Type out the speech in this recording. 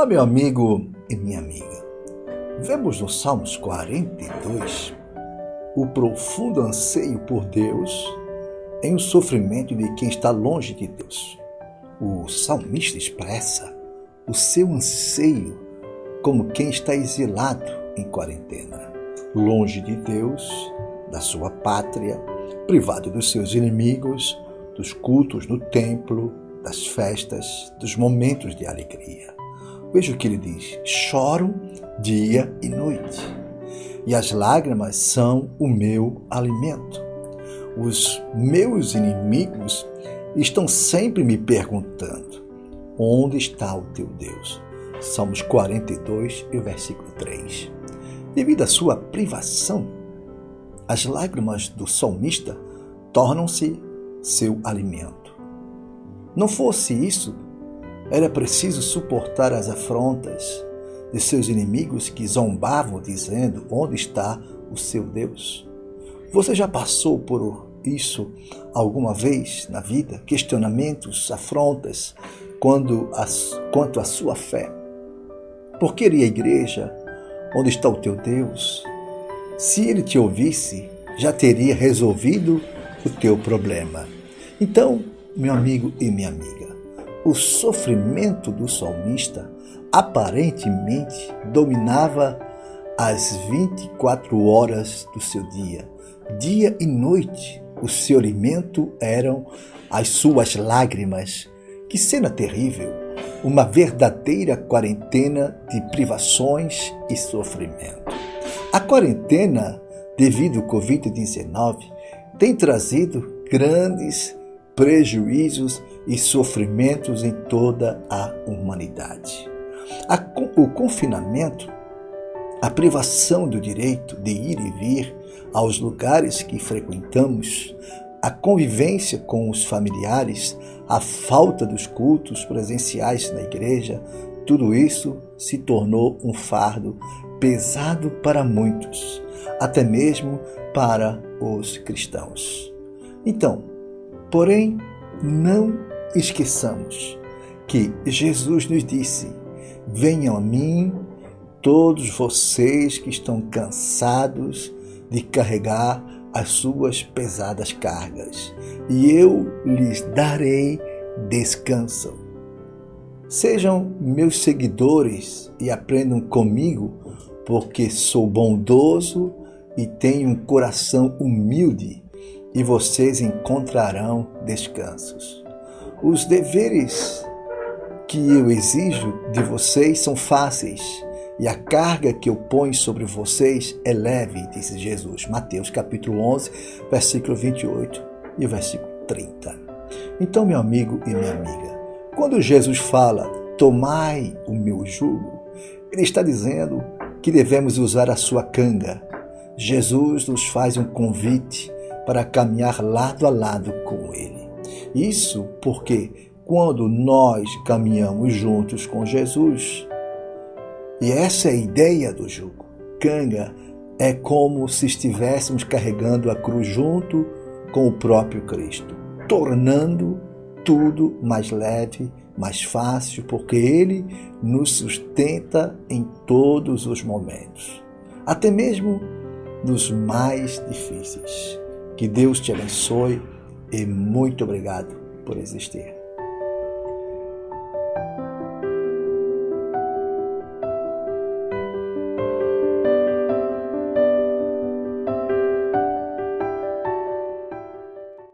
Olá, meu amigo e minha amiga. Vemos no Salmos 42 o profundo anseio por Deus em um sofrimento de quem está longe de Deus. O salmista expressa o seu anseio como quem está exilado em quarentena, longe de Deus, da sua pátria, privado dos seus inimigos, dos cultos no templo, das festas, dos momentos de alegria. Veja o que ele diz: choro dia e noite, e as lágrimas são o meu alimento. Os meus inimigos estão sempre me perguntando: onde está o teu Deus? Salmos 42 e o versículo 3. Devido à sua privação, as lágrimas do salmista tornam-se seu alimento. Não fosse isso, era preciso suportar as afrontas de seus inimigos que zombavam dizendo: onde está o seu Deus? Você já passou por isso alguma vez na vida? Questionamentos, afrontas quanto à sua fé. Por que ir à igreja? Onde está o teu Deus? Se ele te ouvisse, já teria resolvido o teu problema. Então, meu amigo e minha amiga, o sofrimento do salmista aparentemente dominava as 24 horas do seu dia. Dia e noite, o seu alimento eram as suas lágrimas. Que cena terrível! Uma verdadeira quarentena de privações e sofrimento. A quarentena, devido ao Covid-19, tem trazido grandes prejuízos e sofrimentos em toda a humanidade. O confinamento, a privação do direito de ir e vir aos lugares que frequentamos, a convivência com os familiares, a falta dos cultos presenciais na igreja, tudo isso se tornou um fardo pesado para muitos, até mesmo para os cristãos. Então, porém, não esqueçamos que Jesus nos disse: venham a mim todos vocês que estão cansados de carregar as suas pesadas cargas, e eu lhes darei descanso. Sejam meus seguidores e aprendam comigo, porque sou bondoso e tenho um coração humilde, e vocês encontrarão descansos. Os deveres que eu exijo de vocês são fáceis, e a carga que eu ponho sobre vocês é leve, disse Jesus. Mateus capítulo 11, versículo 28 e versículo 30. Então, meu amigo e minha amiga, quando Jesus fala: tomai o meu jugo, ele está dizendo que devemos usar a sua canga. Jesus nos faz um convite para caminhar lado a lado com ele. Isso porque quando nós caminhamos juntos com Jesus, e essa é a ideia do jugo, canga é como se estivéssemos carregando a cruz junto com o próprio Cristo, tornando tudo mais leve, mais fácil, porque Ele nos sustenta em todos os momentos, até mesmo nos mais difíceis. Que Deus te abençoe e muito obrigado por existir.